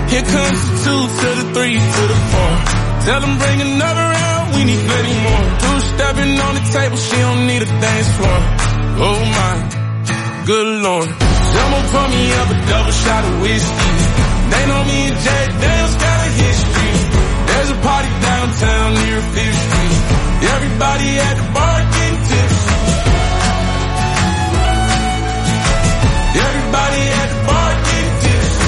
Here comes the 2 to the 3 to the 4. Tell them bring another round, we need plenty more. 2 stepping on the table, she don't need a dance floor. Oh my, good Lord. Someone pour me up a double shot of whiskey. They know me and Jay Daniels got a history. There's a party downtown near 5th Street. Everybody at the bar getting tipsy. Everybody at the bar getting tipsy.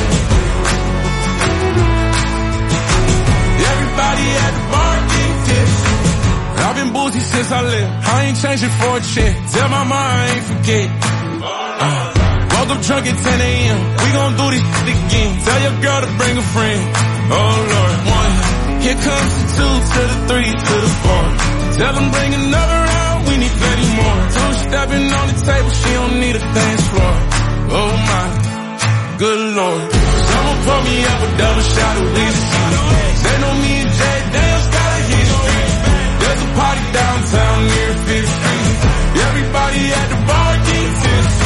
Everybody at the bar getting tipsy. I've been boozy since I left. I ain't changing for a check. Tell my mom I ain't forget. Woke up drunk at 10 a.m. We gon' do this shit again. Tell your girl to bring a friend. Oh Lord. 1. Here comes the 2 to the 3 to the 4. Tell them bring another round, we need plenty more. 2 stepping on the table, she don't need a dance floor. Oh my, good Lord. Someone pour me up a double shot of whiskey. They know me and Jay Daniels got a history. There's a party downtown near 5th Street. Everybody at the bar getting tipsy.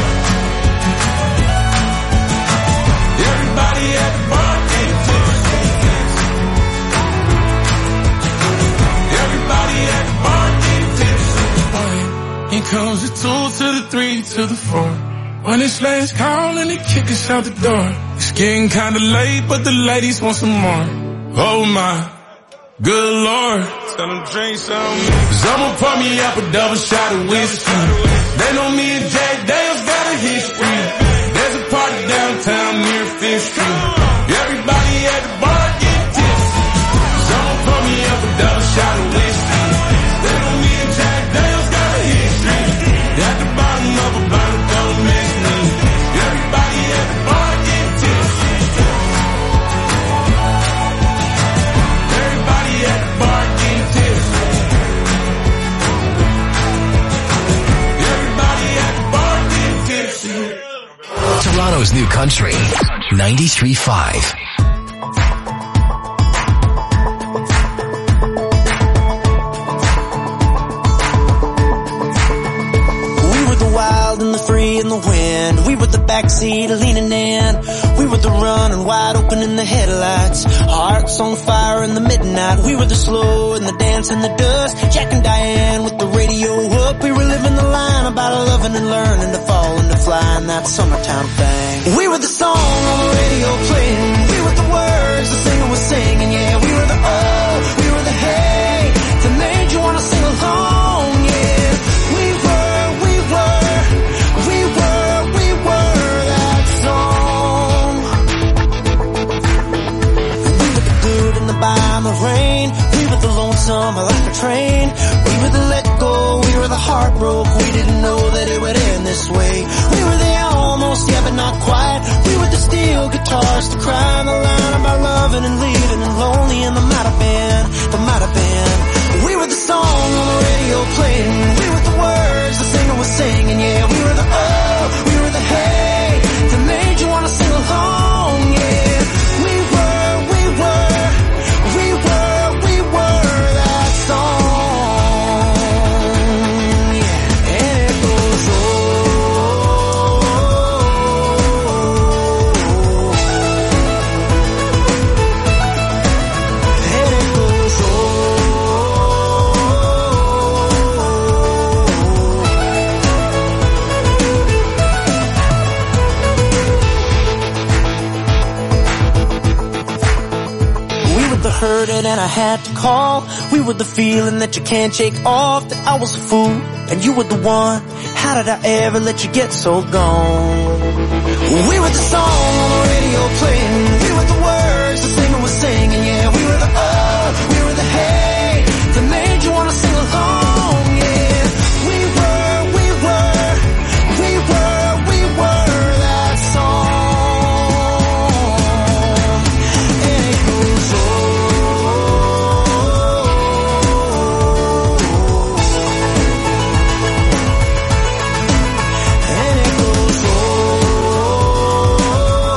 Everybody at the bar getting tipsy. Everybody at the bar getting tipsy. Here comes the 2 to the 3 to the 4. When it's last call and they kick us out the door. It's getting kinda late, but the ladies want some more. Oh my, good Lord. Tell them drink some. Someone pour me up a double shot of whiskey. They know me and Jay Daniels got a history. There's a party downtown near 5th Street. Everybody at the bar getting tipsy. Someone pour me up a double shot of whiskey. They know me and Jay Daniels got a history. At the bottom of a bottle, don't miss me. Everybody at the bar getting tipsy. Everybody at the bar getting tipsy. Everybody at the bar getting tipsy. Toronto's new country, 93.5. And the free and the wind. We were the backseat leaning in. We were the running wide open in the headlights. Hearts on fire in the midnight. We were the slow and the dance and the dust. Jack and Diane with the radio up. We were living the line about loving and learning to fall and to fly in that summertime thing. We were the song on the radio playing. We were the words the singer was singing. Yeah, we were the oh, we were the hey that made you wanna sing along. Yeah, we were that song. We were the good and the bad and the rain. We were the lonesome like a train. We were the let go, we were the heartbroken. We didn't know that it would end this way. We were the almost, yeah, but not quite. We were the steel guitars to cry on the line about loving and leaving and lonely. And there might have been. We were the song on the radio playing. We were the words the singer was singing. Yeah, we were the oh, we were the hey that made you wanna sing along. Yeah, we were that song. Yeah, and it goes and it goes heard it and I had to call. We were the feeling that you can't shake off. That I was a fool and you were the one. How did I ever let you get so gone? We were the song on the radio playing. We were the words the singer was singing. Yeah, we were the oh, we were the hey that made you wanna sing along. Yeah, we were that song. And it goes and it goes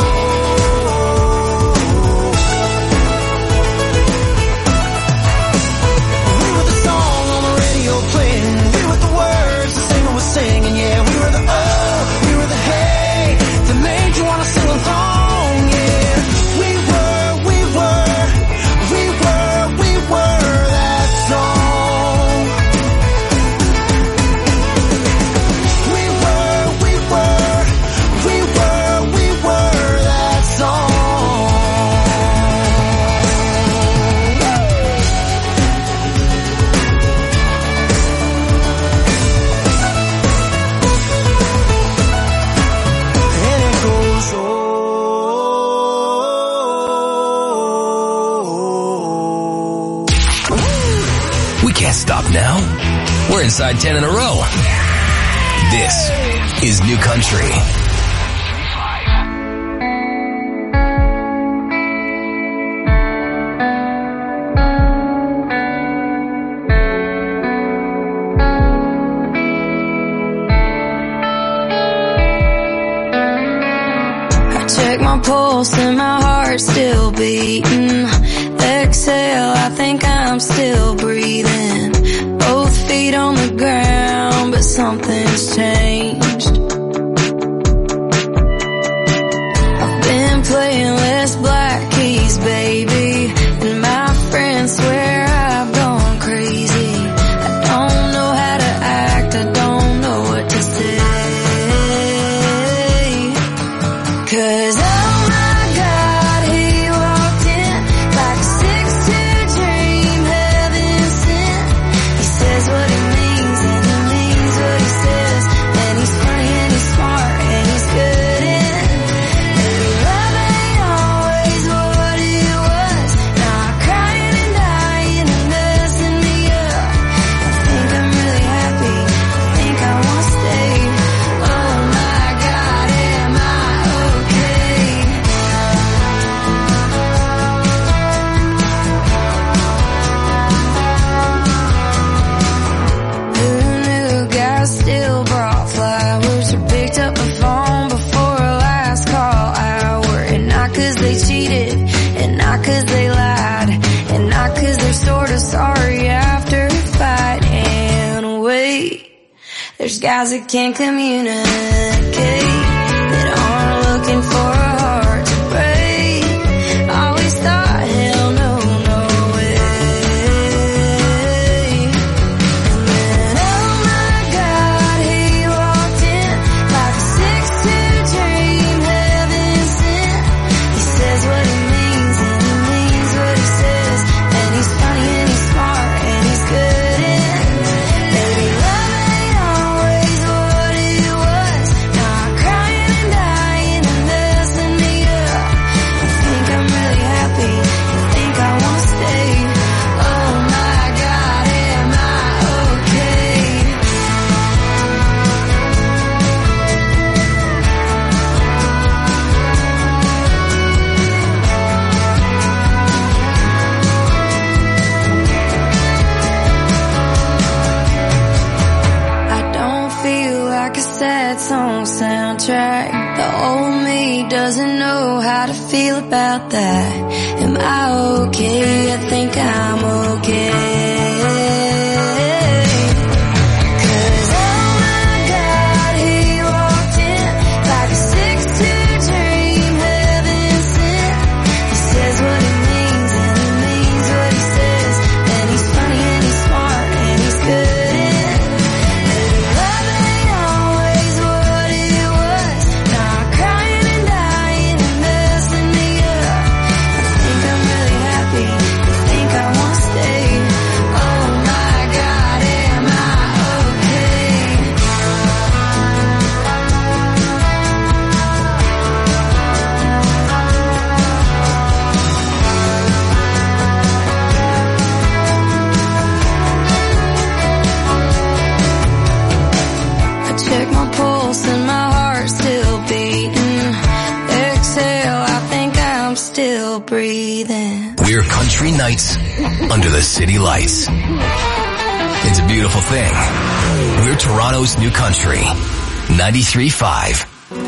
can't stop now. We're inside 10 in a row. This is New Country. My pulse and my heart still beating. Exhale, I think I'm still breathing. Both feet on the ground, but something's changed. I've been playing less black keys, baby, and my friends swear I've gone crazy. I don't know how to act, I don't know what to say. 'Cause there's guys that can't communicate, that aren't looking for a heart to break. Always thought, hell no, no way. And then, oh my God, he walked in like a 6'2" dream, heaven sent. He says what he means and he means what he says. And he's funny and he's smart and he's good in. Baby, love ain't always what it was. Now I'm crying and dying and messing me up. I think I'm really happy, I think I wanna stay. Oh my God, am I okay? I don't feel like a sad song soundtrack. The old me doesn't know how to feel about that. Am I okay? I think I'm okay. 'Cause oh my God, he walked in like a 6'2" dream, heaven sent. He says what he means and he means what he says. And he's funny and he's smart and he's good in. Love ain't always what it was. Now I'm crying and dying and messing me up. I think I'm really happy, I think I wanna stay. Oh my God, am I okay? I check my pulse and my heart still beating. Exhale, I think I'm still breathing. We're country nights under the city lights. It's a beautiful thing. We're Toronto's New Country. 93.5.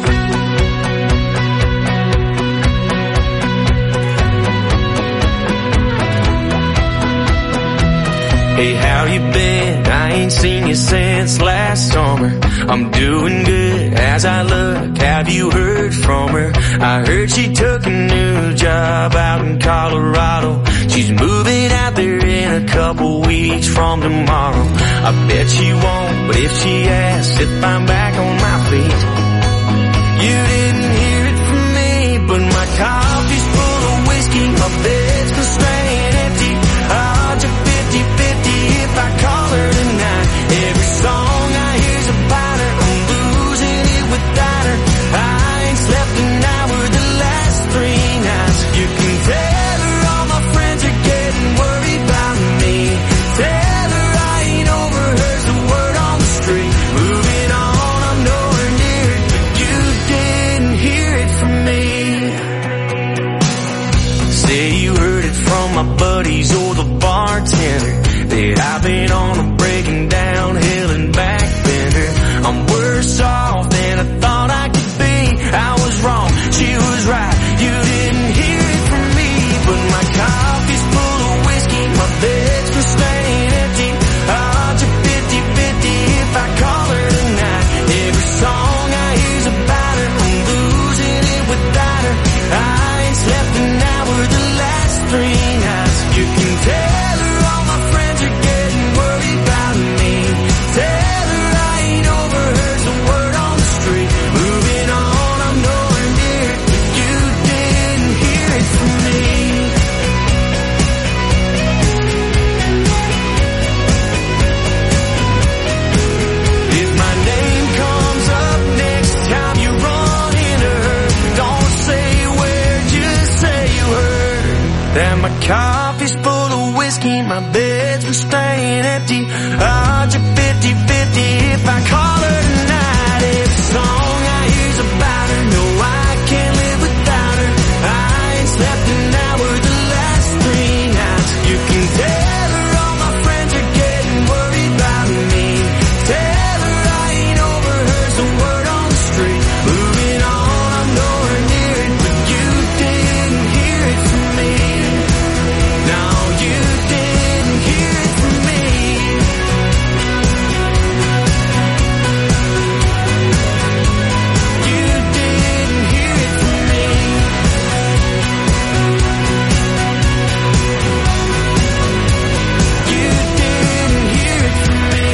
Hey, how you been? I ain't seen you since last summer. I'm doing good as I look. Have you heard from her? I heard she took a new job out in Colorado. She's moving out there in a couple weeks from tomorrow. I bet she won't, but if she asks if I'm back on my feet, you didn't hear it from me, but my coffee's full of whiskey, my bed's been staying empty. Odds are 50-50 if I call her tonight. Every song I hear's about her, I'm losing it without her. I ain't slept an hour the last 3 nights. You can tell her all my friends are getting worried about me. Tell her buddies or the bartender, that I've been on a breaking down hill and back bender. I'm worse off than I thought I could be. I was wrong, she was right, you didn't hear it from me. But my coffee's full of whiskey, my bed's for staying empty. Odds are 50-50 if I call her tonight. Every song I hear's about her, I'm losing it without her. I ain't slept an hour the last 3 nights. You can tell her all my friends are getting worried about me. Tell her I ain't overheard the word on the street. Moving on, I'm nowhere near it, but you didn't hear it from me. If my name comes up next time you run into her, don't say where, just say you heard that my coffee's full of whiskey, my bed's been staying empty. Odds are 50-50 if I call her tonight. Every song I hear's about her, no, I can't live without her. I ain't slept an hour the last 3 nights. You can tell her all my friends are getting worried about me. Tell her I ain't overheard the word on the street. Moving on, I'm nowhere near it, but you didn't hear it from me. No, you didn't hear it from me. You didn't hear it from me. You didn't hear it from me.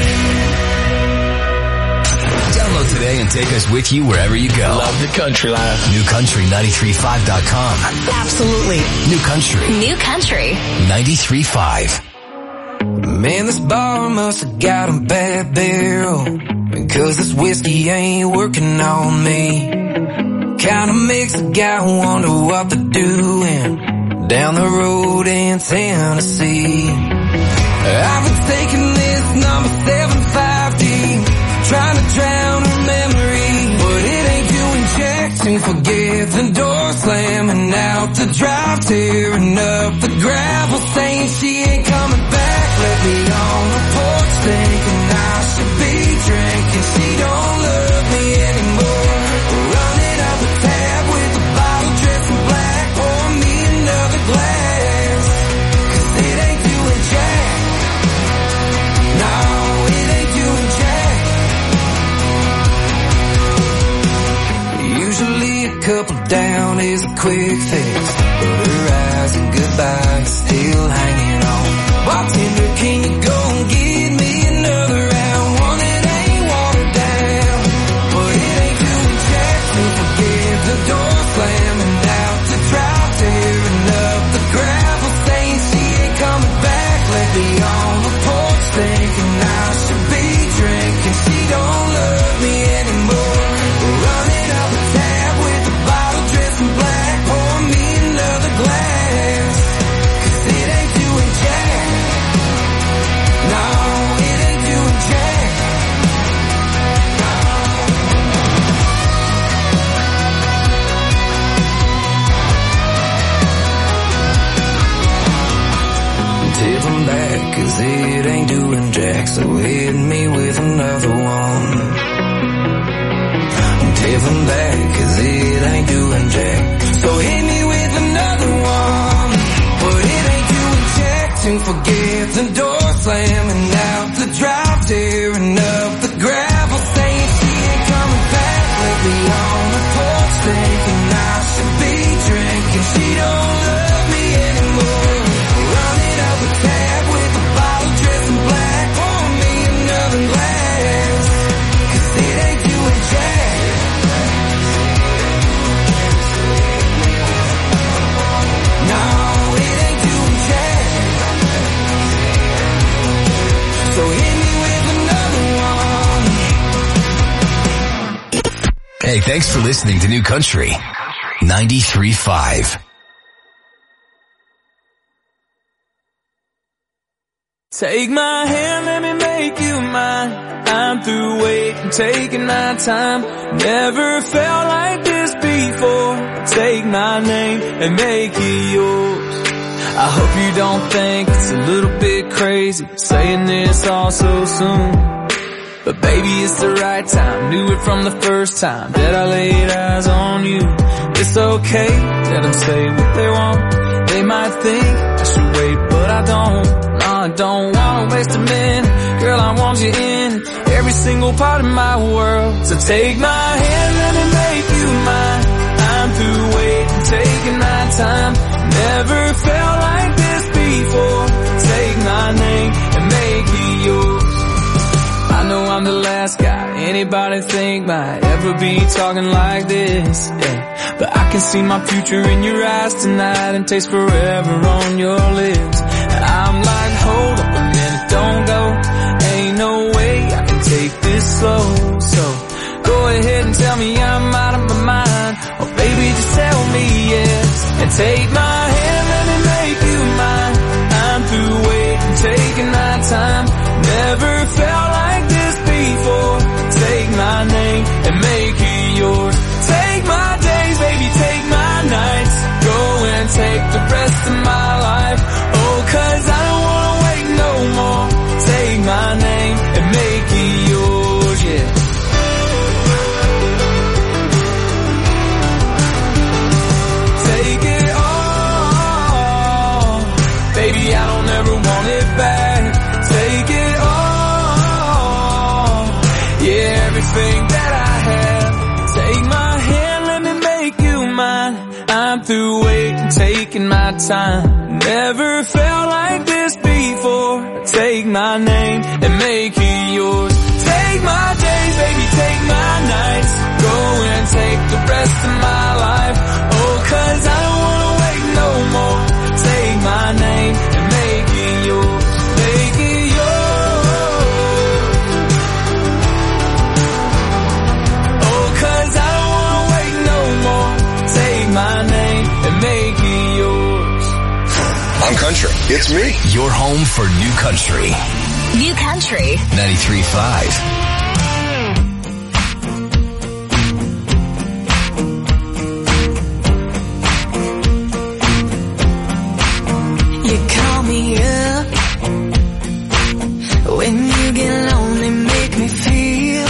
Download today and take us with you wherever you go. Love the country life. NewCountry935.com. Absolutely. New Country New Country. 93.5. Man, this bar must have got a bad barrel, because this whiskey ain't working on me. Kinda makes a guy wonder what they're doing down the road in Tennessee. I've been taking this number 750, trying to drown her memory, but it ain't doing jack to forget the door slamming out the drive, tearing up the gravel, saying she ain't coming back. Left me on the porch thinking I should be drinking. She don't love me anymore. Running up a tab with a bottle dressed in black. Pour me another glass, 'cause it ain't doing jack. No, it ain't doing jack. Usually a couple down is a quick fix, but her eyes and goodbye is still hanging on. Bartender, can you go and get me another round? One that ain't watered down, but it ain't doing jack to forget the door slamming out the drive, tearing up the gravel, saying she ain't coming back. Left me on the porch thinking I should be drinking. She don't love me anymore. Running up a tab with a bottle dressed in black. Pour me another glass, 'cause it ain't doing jack. No, it ain't doing jack. Tip them back, 'cause it ain't doing jack, so hit me with another one. Tip them back, 'cause it ain't doing jack, so hit me with another one. But it ain't doing jack to forget the door slamming out the drive, tearing up the gravel, saying she ain't coming back. Left me on the porch thinking I should be drinking. She don't love me anymore. Running up a tab with a bottle dressed in black. Pour me another glass, 'cause it ain't doing jack. No, it ain't doing jack. So hit me with another one. Hey, thanks for listening to New Country 93.5. Take my hand, let me make you mine. I'm through waiting, taking my time. Never felt like this before. Take my name and make it yours. I hope you don't think it's a little bit crazy saying this all so soon. But baby, it's the right time. Knew it from the first time that I laid eyes on you. It's okay, let them say what they want. They might think I should wait, but I don't. No, I don't wanna waste a minute. Girl, I want you in every single part of my world. So take my hand, let me make you mine. I'm through waiting, taking my time. Never felt like this before. Take my name and make it yours. I know I'm the last guy anybody think might ever be talking like this, yeah. But I can see my future in your eyes tonight and taste forever on your lips. And I'm like, hold up a minute, don't go. Ain't no way I can take this slow. So go ahead and tell me I'm out of my mind. Oh baby, just tell me yes. And take my hand, let me make you mine. I'm through waiting, taking my time. Never felt like this before. Take my name and make it yours. Take my days, baby, take my nights. Go and take the rest of my life. Oh, 'cause I don't wanna wait no more. Take my name and make it yours, yeah. Take it all. Baby, I don't ever want it back. Take it all. Yeah, everything that I have. Take my hand, let me make you mine. I'm through waiting, taking my time. Never felt like this before. Take my name and make it yours. Take my days, baby, take my nights. Go and take the rest of my life. Oh, 'cause I don't wanna wait no more. Take my name and make it yours. Make it yours. Oh, 'cause I don't wanna wait no more. Take my name and make it yours. I'm country. It's me. Your home for new country. New Country 93.5. You call me up when you get lonely, make me feel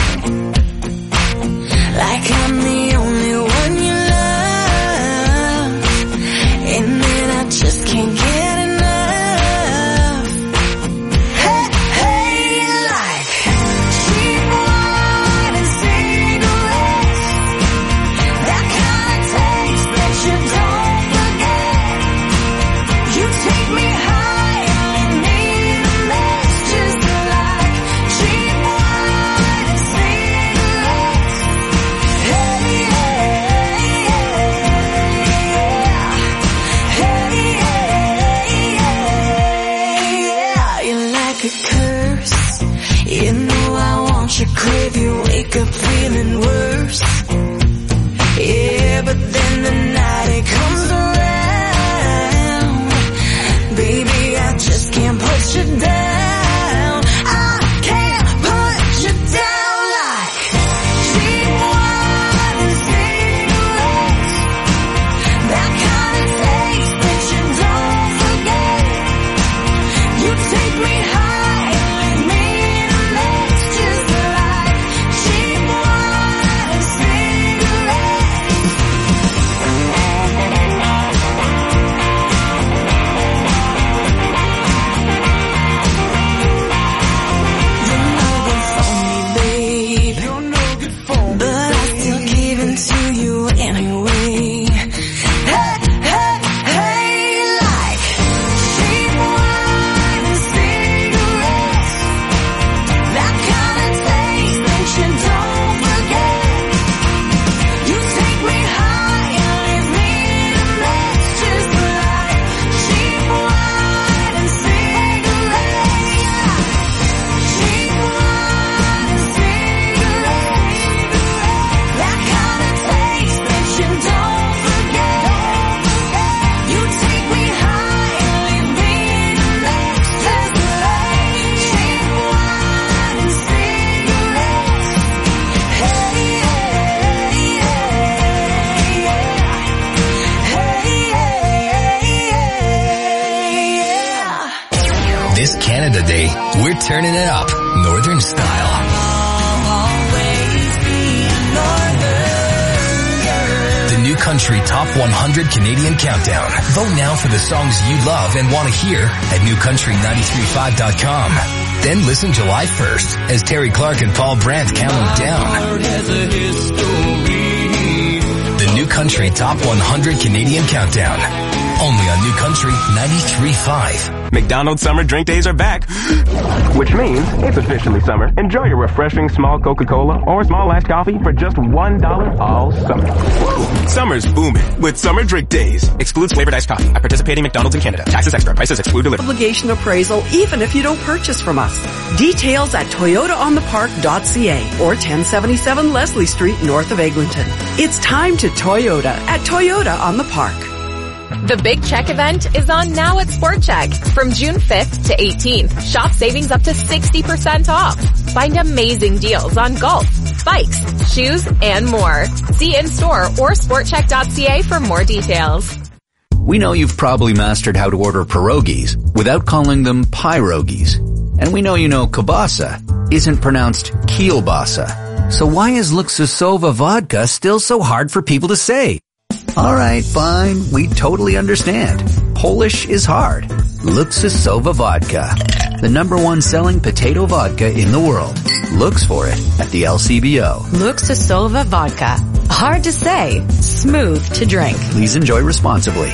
like I'm the only one you love, and then I just can't get enough. Hey, hey, like she we're turning it up. Northern style. The New Country Top 100 Canadian Countdown. Vote now for the songs you love and want to hear at newcountry935.com. Then listen July 1st as Terry Clark and Paul Brandt count them down. The New Country Top 100 Canadian Countdown. Only on New Country 93.5. McDonald's Summer Drink Days are back, which means it's officially summer. Enjoy your refreshing small Coca-Cola or small iced coffee for just $1 all summer. Whoa. Summer's booming with Summer Drink Days. Excludes flavored iced coffee at participating McDonald's in Canada. Taxes extra. Prices exclude delivery. Obligation appraisal even if you don't purchase from us. Details at toyotaonthepark.ca or 1077 Leslie Street north of Eglinton. It's time to Toyota at Toyota on the Park. The Big Check event is on now at Sport Check. From June 5th to 18th, shop savings up to 60% off. Find amazing deals on golf, bikes, shoes, and more. See in-store or sportcheck.ca for more details. We know you've probably mastered how to order pierogies without calling them pyrogies. And we know you know kielbasa isn't pronounced kielbasa. So why is Luksusova vodka still so hard for people to say? Alright, fine, we totally understand. Polish is hard. Luksusova vodka. The #1 selling potato vodka in the world. Looks for it at the LCBO. Luksusova vodka. Hard to say, smooth to drink. Please enjoy responsibly.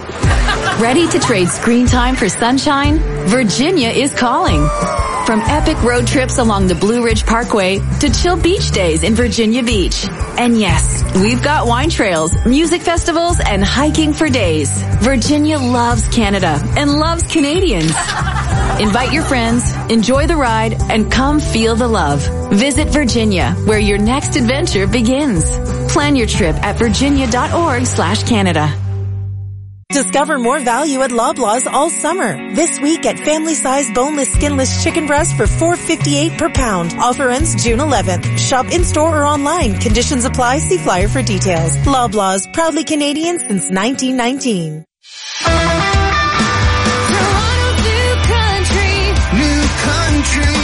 Ready to trade screen time for sunshine? Virginia is calling. From epic road trips along the Blue Ridge Parkway to chill beach days in Virginia Beach. And yes, we've got wine trails, music festivals, and hiking for days. Virginia loves Canada and loves Canadians. Invite your friends, enjoy the ride, and come feel the love. Visit Virginia, where your next adventure begins. Plan your trip at virginia.org/Canada. Discover more value at Loblaws all summer. This week at family-sized boneless skinless chicken breast for $4.58 per pound. Offer ends June 11th. Shop in-store or online. Conditions apply. See flyer for details. Loblaws, proudly Canadian since 1919. New Country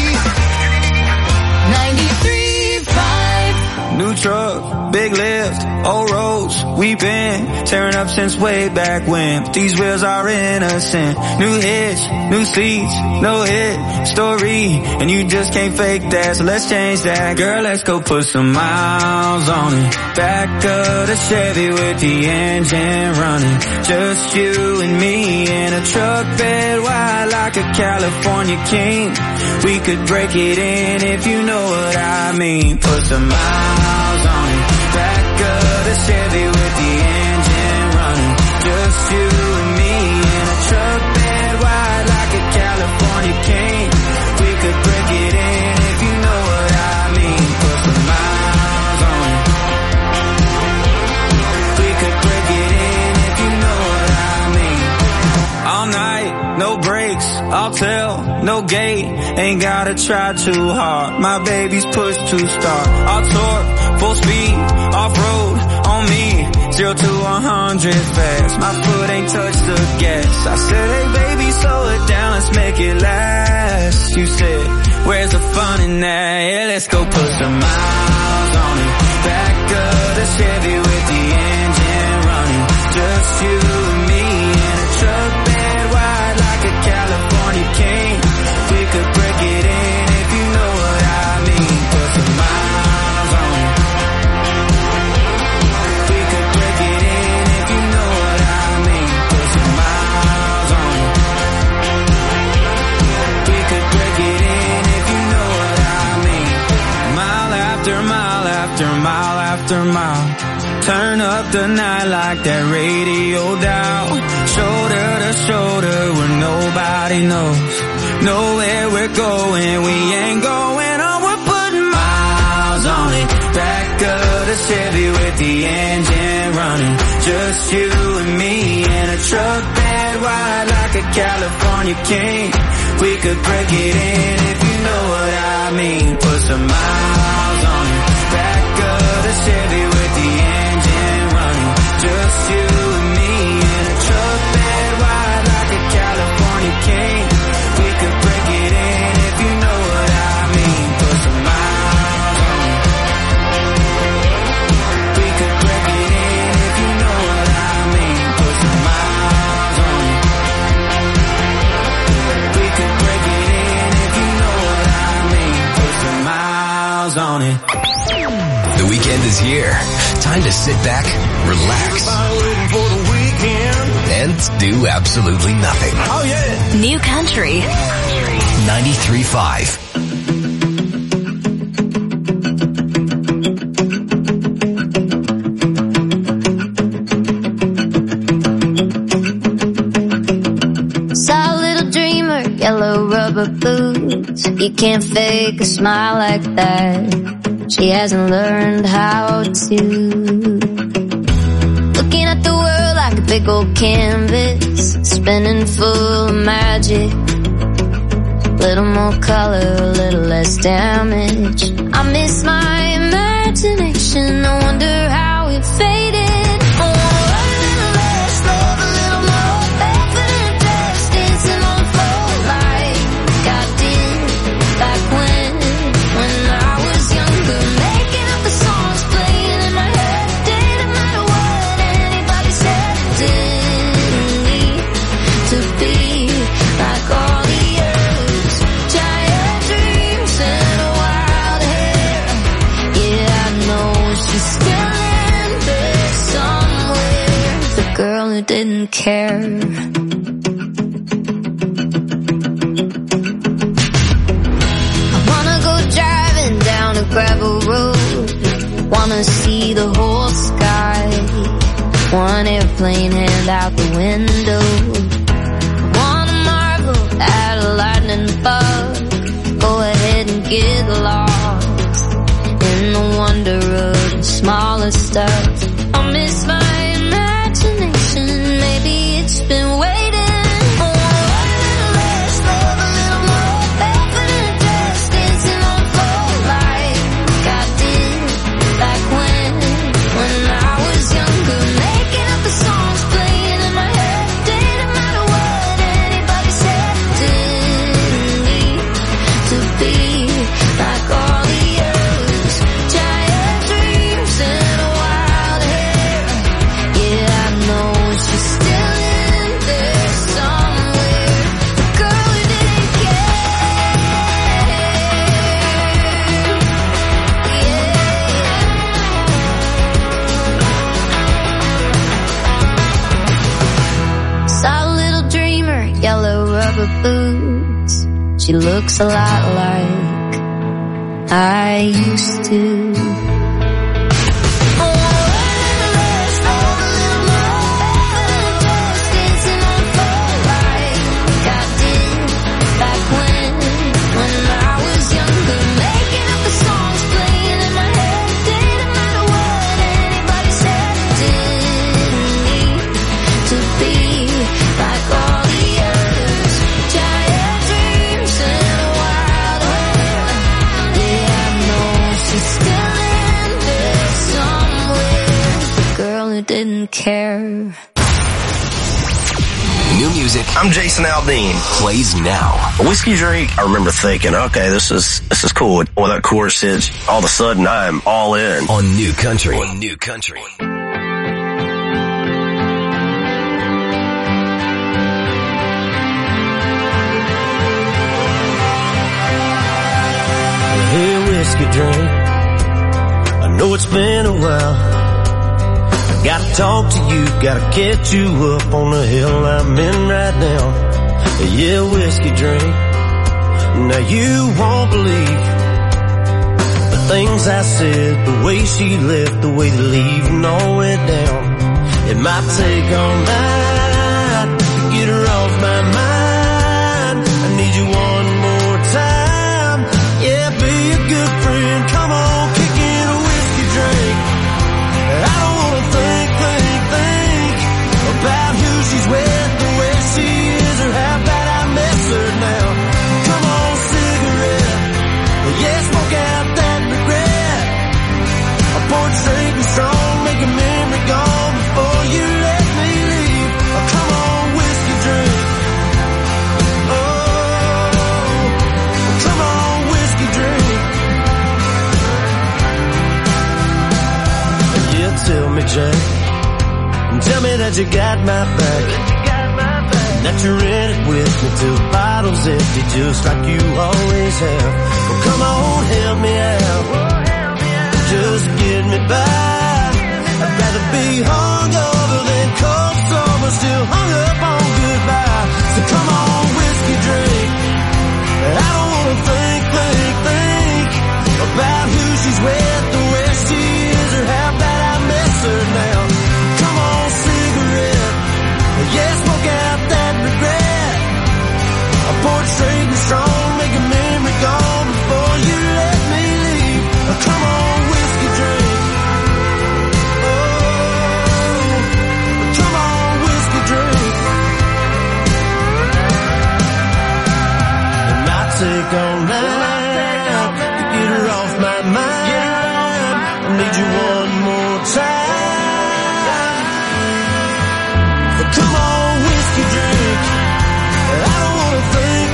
93.5. New truck, big lift, old roads, we've been tearing up since way back when. But these wheels are innocent. New hitch, new seats, no hit story, and you just can't fake that, so let's change that. Girl, let's go put some miles on it. Back of the Chevy with the engine running. Just you and me in a truck bed wide like a California king. We could break it in if you know what I mean. Put some miles on it. Back of the Chevy with the engine running. Just you and me in a truck bed wide like a California king. We could break it in if you know what I mean. Put some miles on it. We could break it in if you know what I mean. All night, no brakes, I'll tell, no gate. Ain't gotta try too hard. My baby's push to start. I'll torque, full speed, off-road, on me. 0 to 100 fast. My foot ain't touched the gas. I said, hey baby, slow it down, let's make it last. You said, where's the fun in that? Yeah, let's go put some miles on it. Back of the Chevy with the engine running. Just you and me in a truck bed wide like a California king. We could break it in if you know what I mean. Put some miles on it. We could break it in if you know what I mean. Put some miles on it. We could break it in if you know what I mean. Mile after mile after mile after mile. Turn up the night like that radio dial. Shoulder to shoulder where nobody knows. Know where we're going, we ain't going on. We're putting miles on it. Back of the Chevy with the engine running. Just you and me in a truck bed wide like a California king. We could break it in if you know what I mean. Put some miles on it. Back of the Chevy with the engine running. Just you and me in a truck bed wide like a California king. We could break it in on it. The weekend is here. Time to sit back, relax, and do absolutely nothing. Oh yeah! New Country 93.5. Yellow rubber boots, you can't fake a smile like that. She hasn't learned how to. Looking at the world like a big old canvas, spinning full of magic. Little more color, a little less damage. I miss my imagination, I wonder how it faded. Girl who didn't care. I wanna go driving down a gravel road, wanna see the whole sky, one airplane hand out the window. I wanna marvel at a lightning bug, go ahead and get lost in the wonder of the smaller stuff. I miss my maybe it's been waiting for a little less love, a little more barefoot in a dress, dancing on the floor like I did back when I was younger, making up the songs playing in my head. Didn't matter what anybody said, didn't need to be like all the others. Giant dreams and a wild hair, yeah I know. She's still in there somewhere, the girl who didn't care. Yeah. Saw a little dreamer, yellow rubber boots. She looks a lot like I used to. Didn't care. New music. I'm Jason Aldean. Plays now. A whiskey drink. I remember thinking, okay, this is cool. Well, that chorus hits. All of a sudden, I'm all in. On New Country. On New Country. Hey, whiskey drink. I know it's been a while. Gotta talk to you, gotta catch you up on the hill I'm in right now. Yeah, whiskey drink. Now you won't believe the things I said, the way she left, the way the leaving all went down. It might take all night to get her off my mind. I need you one more time. Yeah, be a good friend. Come on, kick in a whiskey drink. I don't wanna think about who she's with, the way she is, or how bad I miss her now. Come on, cigarette. Yeah, smoke out that regret. I pour it straight and strong, make a memory gone before you let me leave. Oh, come on, whiskey drink. Oh, come on, whiskey drink. Yeah, tell me, Jack. Tell me that you got my back, that you're in it with me till the bottle's empty, just like you always have. Well, come on, help me out. me by. I'd rather be hungover than cold sober, still hung up on goodbye. So come on, whiskey drink. I don't wanna think about who she's with, or where she is, or how bad I miss her now. Come on, cigarette. Yeah, smoke out that regret. I pour it straight and strong, make a memory gone before you let me leave. Come on, whiskey drink. Oh, come on, whiskey drink. It might take all night to get her off my mind. I need you one more time. But come on, whiskey drink. I don't wanna think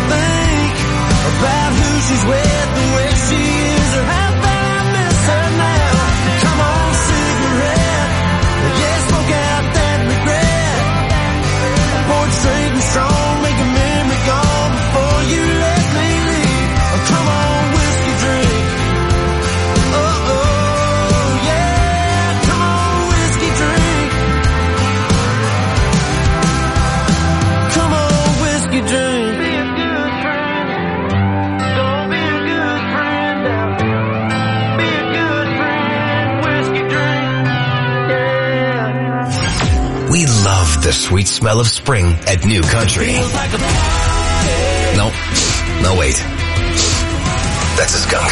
about who she's with, and where she is, or how bad I miss her now. Come on, cigarette. Yeah, smoke out that regret. I pour it straight and strong, make a memory gone before you let me leave. Come on, whiskey drink. Oh, oh, yeah. Come on, whiskey drink. Come on, whiskey drink. Be a good friend. Don't be a good friend now. Be a good friend. Whiskey drink. Yeah. We love the sweet smell of spring at New Country. No, wait. That's a skunk.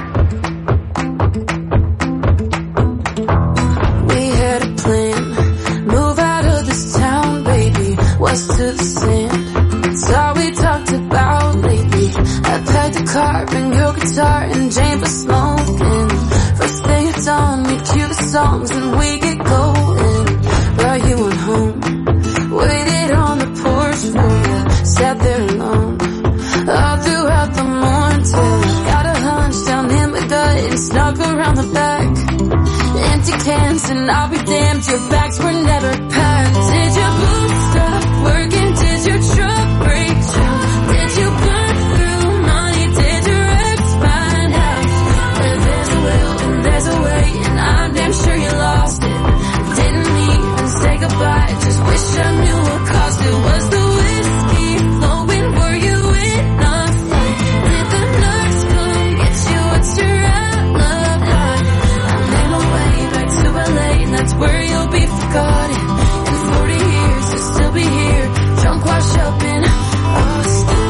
We had a plan, move out of this town, baby, west to the sand. It's all we talked about lately. I packed a car, bring your guitar, and Jane for smoking. First thing at dawn, we'd cue the songs and we get going. Brought you on home, waited on the porch for you, sat there alone. All throughout the morning till I got a hunch down in my gut and snuck around the back. Empty cans and I'll be damned, your bags were never packed. Did your boots stop working? Did your truck break down? Did you burn through money? Did your ex find out? There's a will and there's a way, and I'm damn sure you lost it. Didn't even say goodbye, just wish I knew what caused it. Was the whiskey flowing? Were you enough? Did the nurse come get you? What's your outlook like? I made my way back to LA, and that's where you'll be forgotten. In 40 years, you'll still be here, drunk, washed up in Austin.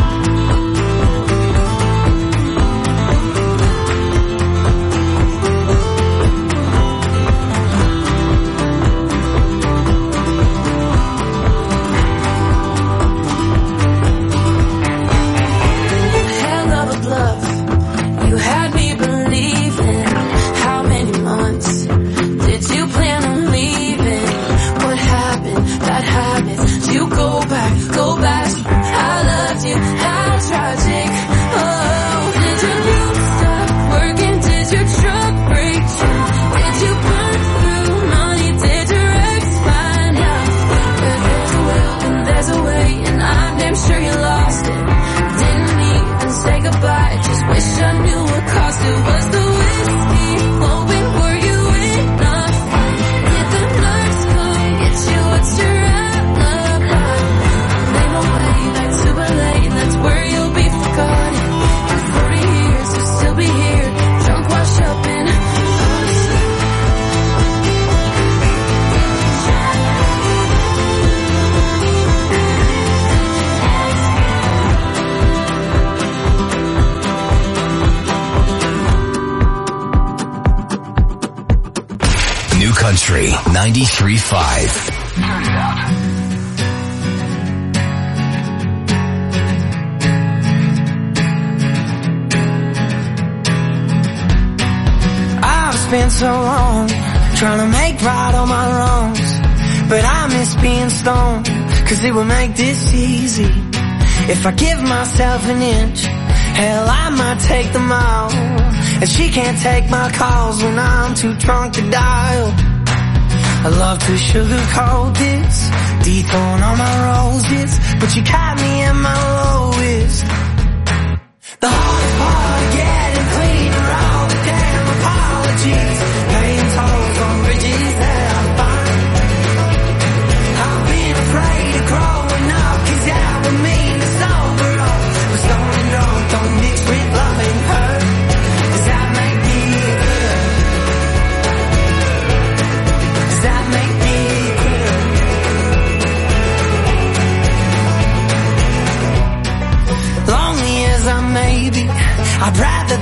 Hell of a bluff, you had me believing. How many months did you plan on leaving? What happened? Bad habits. You go back. I loved you. How tragic. Oh, did your boots stop working? Did your truck break down? Did you burn through money? Did your ex find out? There's a will and there's a way, and I'm damn sure you lost it. Didn't even say goodbye, just wish I knew what caused it. Was the whiskey flowing? Were you enough? Did the nurse come get you? What's your outlook like? I made my way back to LA, and that's where you'll be forgotten. In 40 years, you'll still be here, drunk, washed up in Austin. New Country 93.5. I've spent so long trying to make right all my wrongs, but I miss being stoned, cause it would make this easy. If I give myself an inch, hell, I might take them all. And she can't take my calls when I'm too drunk to dial. I love to sugarcoat this, dethrone all my roses, but you caught me in my lowest. The hardest part of getting clean are all the damn apologies.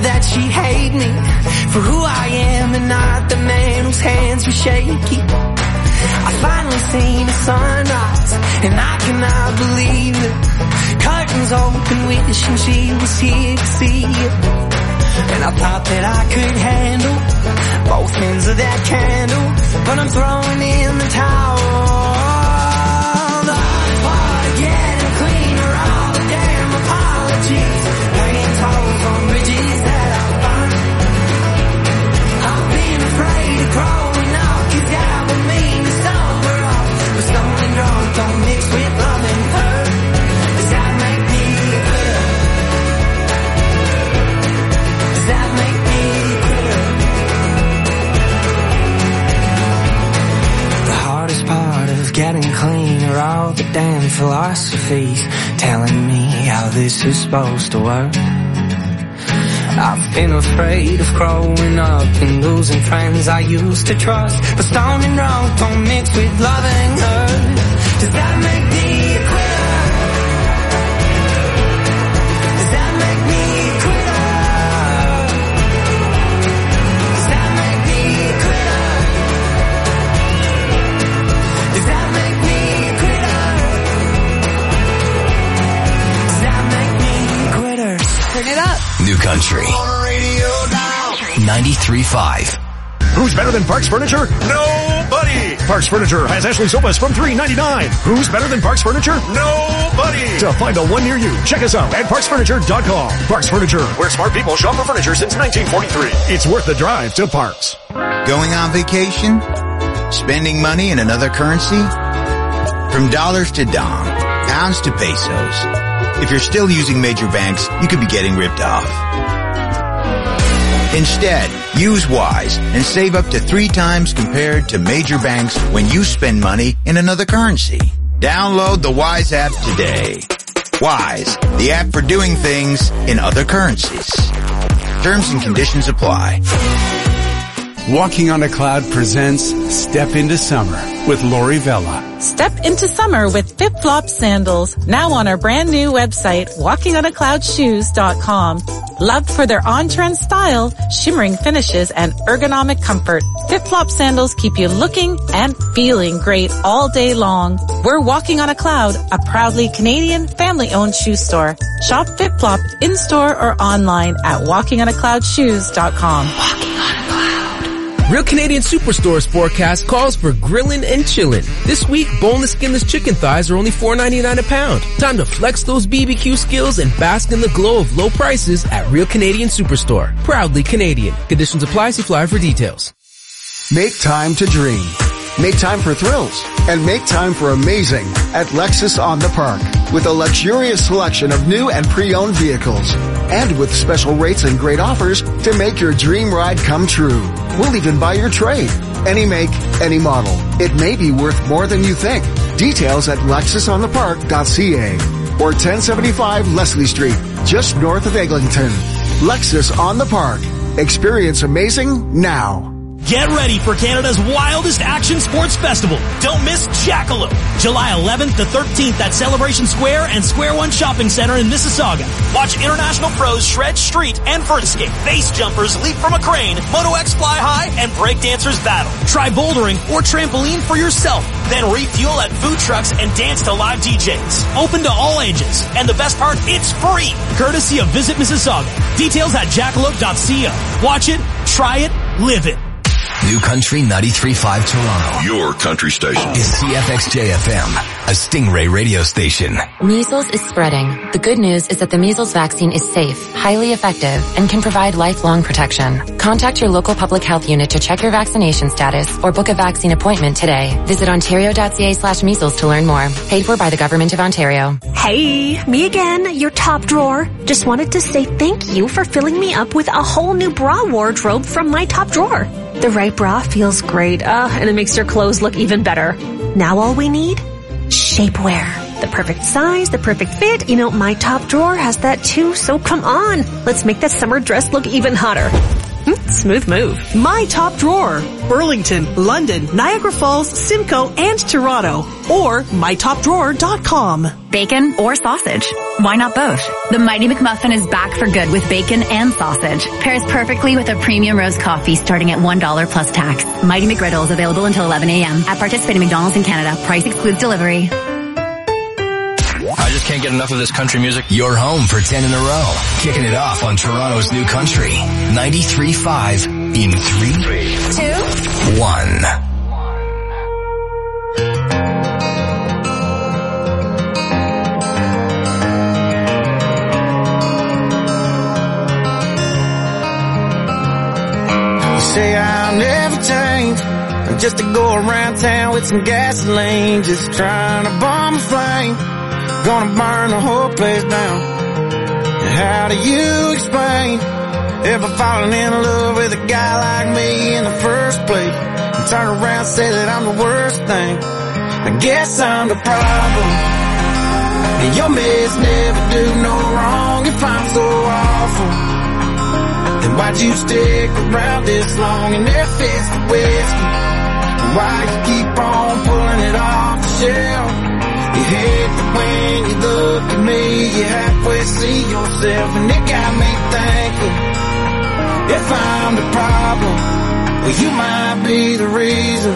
that she hate me for who I am and not the man whose hands were shaky. I finally seen the sunrise and I cannot believe it. Curtains open, wishing she was here to see it. And I thought that I could handle both ends of that candle, but I'm throwing in the towel. The hardest part of getting clean are all the damn apologies, laying tolls on bridges that I've burned. I've been afraid of growing up, 'cause that would mean to sober up. But stoning drunk don't mix with loving her. Does that make me a quitter? Does that make me a quitter? The hardest part of getting clean are all the damn philosophies telling me how this is supposed to work. I've been afraid of growing up and losing friends I used to trust. But stoned and drunk don't mix with loving her. Does that make me a quitter? Does that make me a quitter? Does that make me a quitter? Does that make me a quitter? Does that make me a quitter? Turn it up. New Country 93.5. Who's better than Parks Furniture? Nobody! Parks Furniture has Ashley sofas from $399. Who's better than Parks Furniture? Nobody! To find a one near you, check us out at parksfurniture.com. Parks Furniture, where smart people shop for furniture since 1943. It's worth the drive to Parks. Going on vacation? Spending money in another currency? From dollars to dong, pounds to pesos. If you're still using major banks, you could be getting ripped off. Instead, use Wise and save up to 3 times compared to major banks when you spend money in another currency. Download the Wise app today. Wise, the app for doing things in other currencies. Terms and conditions apply. Walking on a Cloud presents Step into Summer with Lori Vella. Step into summer with Flip Flop Sandals, now on our brand new website, walkingonacloudshoes.com. Loved for their on-trend style, shimmering finishes, and ergonomic comfort, Flip Flop Sandals keep you looking and feeling great all day long. We're Walking on a Cloud, a proudly Canadian family-owned shoe store. Shop Flip Flop in-store or online at walkingonacloudshoes.com. Walking on a Cloud. Real Canadian Superstore's forecast calls for grillin' and chillin'. This week, boneless, skinless chicken thighs are only $4.99 a pound. Time to flex those BBQ skills and bask in the glow of low prices at Real Canadian Superstore. Proudly Canadian. Conditions apply. See flyer for details. Make time to dream. Make time for thrills. And make time for amazing at Lexus on the Park. With a luxurious selection of new and pre-owned vehicles. And with special rates and great offers to make your dream ride come true. We'll even buy your trade. Any make, any model. It may be worth more than you think. Details at lexusonthepark.ca or 1075 Leslie Street, just north of Eglinton. Lexus on the Park. Experience amazing now. Get ready for Canada's wildest action sports festival. Don't miss Jackalope, July 11th to 13th at Celebration Square and Square One Shopping Center in Mississauga. Watch international pros shred street and vertiskate, base jumpers leap from a crane, Moto X fly high, and breakdancers battle. Try bouldering or trampoline for yourself. Then refuel at food trucks and dance to live DJs. Open to all ages. And the best part, it's free. Courtesy of Visit Mississauga. Details at jackalope.co. Watch it, try it, live it. New Country 93.5 Toronto. Your country station. Is CFXJ-FM, a Stingray radio station. Measles is spreading. The good news is that the measles vaccine is safe, highly effective, and can provide lifelong protection. Contact your local public health unit to check your vaccination status or book a vaccine appointment today. Visit ontario.ca/measles to learn more. Paid for by the Government of Ontario. Hey, me again, your top drawer. Just wanted to say thank you for filling me up with a whole new bra wardrobe from my top drawer. The right bra feels great, and it makes your clothes look even better. Now all we need? Shapewear. The perfect size, the perfect fit. You know, my top drawer has that too, so come on. Let's make that summer dress look even hotter. Smooth move. My Top Drawer. Burlington, London, Niagara Falls, Simcoe, and Toronto. Or mytopdrawer.com. Bacon or sausage? Why not both? The Mighty McMuffin is back for good with bacon and sausage. Pairs perfectly with a premium roast coffee starting at $1 plus tax. Mighty McGriddle is available until 11 a.m. at participating McDonald's in Canada. Price excludes delivery. I just can't get enough of this country music. You're home for 10 in a row. Kicking it off on Toronto's New Country. 93.5 in 3, 2, 1. Say I'll never change, just to go around town with some gasoline, just trying to bomb a flame, gonna burn the whole place down. And how do you explain ever falling in love with a guy like me in the first place, and turn around and say that I'm the worst thing? I guess I'm the problem, and your mess never do no wrong. If I'm so awful, then why'd you stick around this long? And if it's the whiskey, why you keep on pulling it off the shelf? You hate that when you look at me, you halfway see yourself. And it got me thinking, if I'm the problem, well, you might be the reason.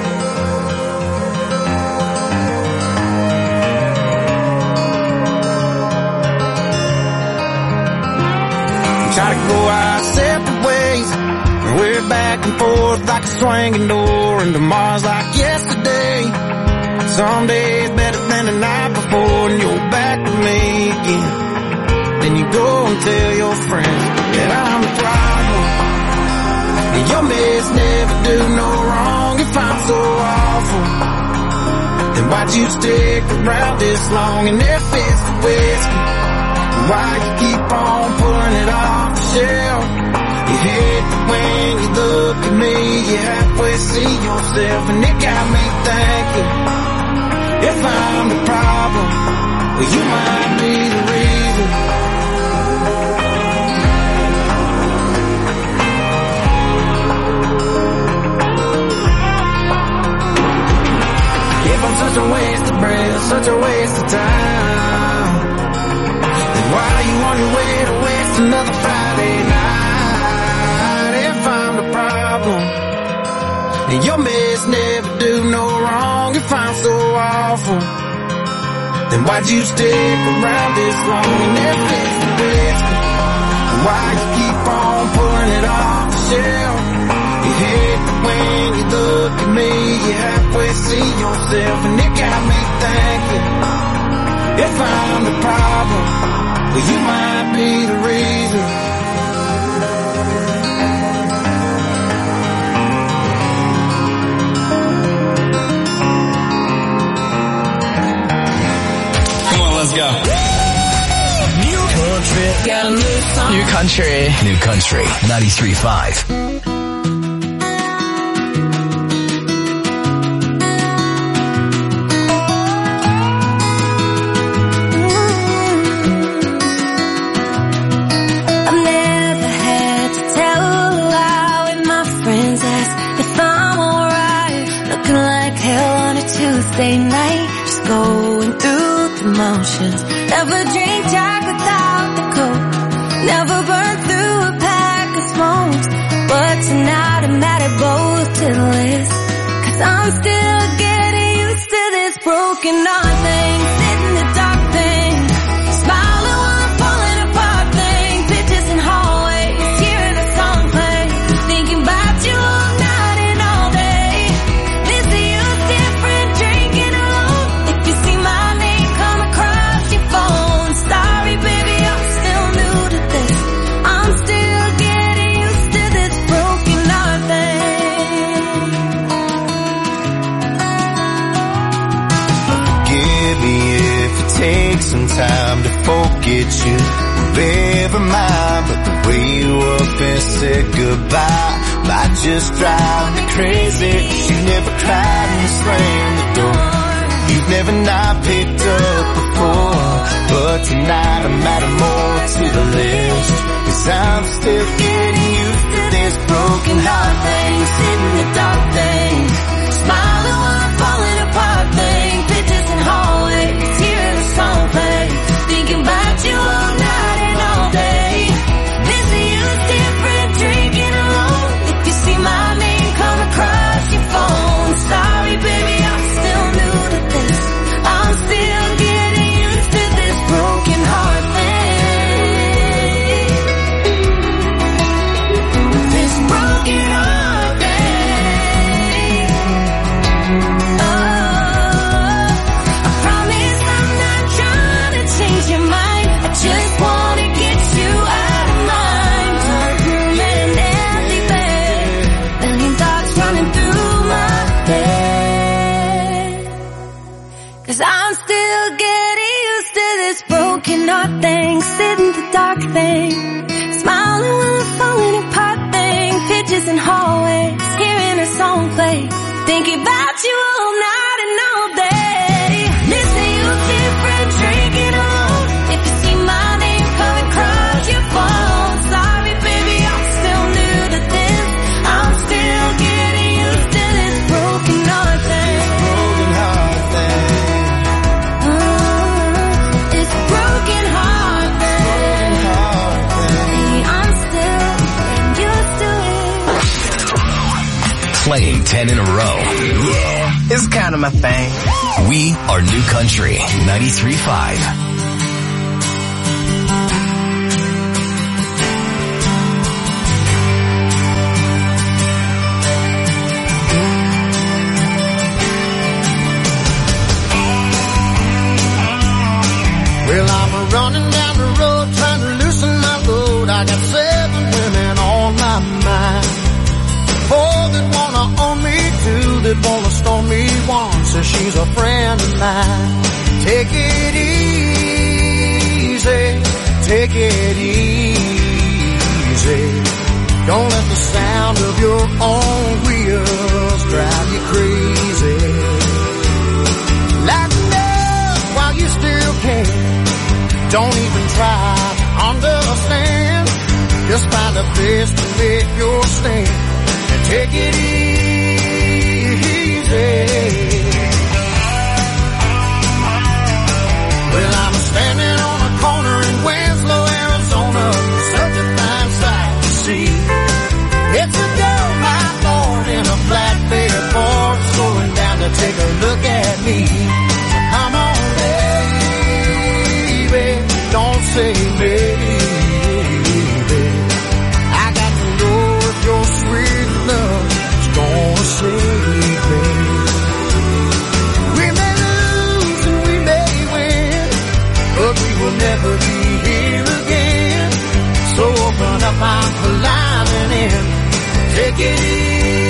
Try to go our separate ways, and we're back and forth like a swinging door, and tomorrow's like yesterday. Some days better than the night before, and you're back with me again. Then you go and tell your friends that I'm the problem, and your mess never do no wrong. If I'm so awful, then why'd you stick around this long? And if it's the whiskey, why you keep on pulling it off the shelf? You hate that when you look at me, you halfway see yourself. And it got me thinking, if I'm the problem, well, you might be the reason. If I'm such a waste of breath, such a waste of time, why are you on your way to waste another Friday night? If I'm the problem, and your mess never do no wrong. If I'm so awful, then why'd you stick around this long? And if it's the whiskey, why you keep on pulling it off the shelf? You hate that when you look at me, you halfway see yourself. And it got me thinking, if I'm the problem, well, you might be the reason. Come on, let's go. New Country. Got a new song. New Country. New Country. 93.5. Tuesday night, just going through the motions. Never drink Jack without the Coke, never burn through a pack of smokes. But tonight I'm mad at both to the list, 'cause I'm still getting used to this broken heart thing, sitting in the dark thing, smiling while I'm falling apart thing, pictures in hallways, hearing a song play, thinking about you all night and all day. Missing you different, drinking alone. If you see my name come across your phone, sorry baby, I'm still new to this. I'm still getting used to this broken heart thing. Forgive me if it takes some time to forget you. Never mind, but the way you up and said goodbye might just drive me crazy. You never cried and slammed the door. You've never not picked up before, but tonight I'm adding more to the list. 'Cause I'm still getting used to this broken heart thing, sitting in the dark thing, smiling while I'm falling apart thing, pictures in hallways, hearing a song play, thinking about you all night and all day, missing you different, drinking alone, if you see my name come across your phone, sorry baby, I'm still new to this, I'm still getting used to this broken heart thing. Just wanna get you out of mind. Dark room and an empty bed, million thoughts running through my head. 'Cause I'm still getting used to this broken heart thing, sitting in the dark thing, smiling while I'm falling apart thing, pictures in hallways, hearing a song play, thinking about you all night and all day, missing you different, drinking alone, if you see my name come across your phone, sorry baby, I'm still new to this, I'm still getting used to this broken heart thing, broken heart thing, this broken heart thing, I'm still getting used to it. Playing 10 in a row. Yeah, it's kind of my thing. We are New Country 93.5. Well, I'm running down the road trying to loosen my load. I got 7 women on my mind. 4 that wanna own me, 2 that wanna stone me, 1 says she's a friend of mine. Take it easy, take it easy. Don't let the sound of your own wheels drive you crazy. Lighten up while you still can. Don't even try to understand. Just find a place to make your stand and take it easy. Well, I'm standing on a corner in Winslow, Arizona, such a fine sight to see. It's a girl, my Lord, in a flatbed Ford, slowing down to take a look at me. So come on, baby, don't say maybe. I got to know if your sweet love is gonna save me. We may lose and we may win, but we will never be here again. So open up, I'm climbing in. Take it easy.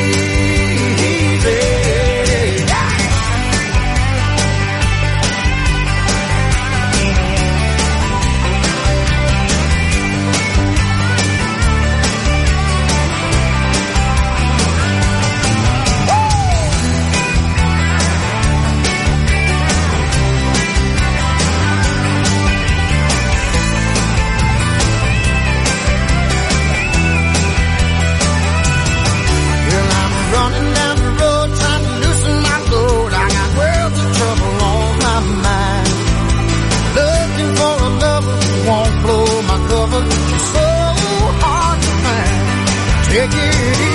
Take it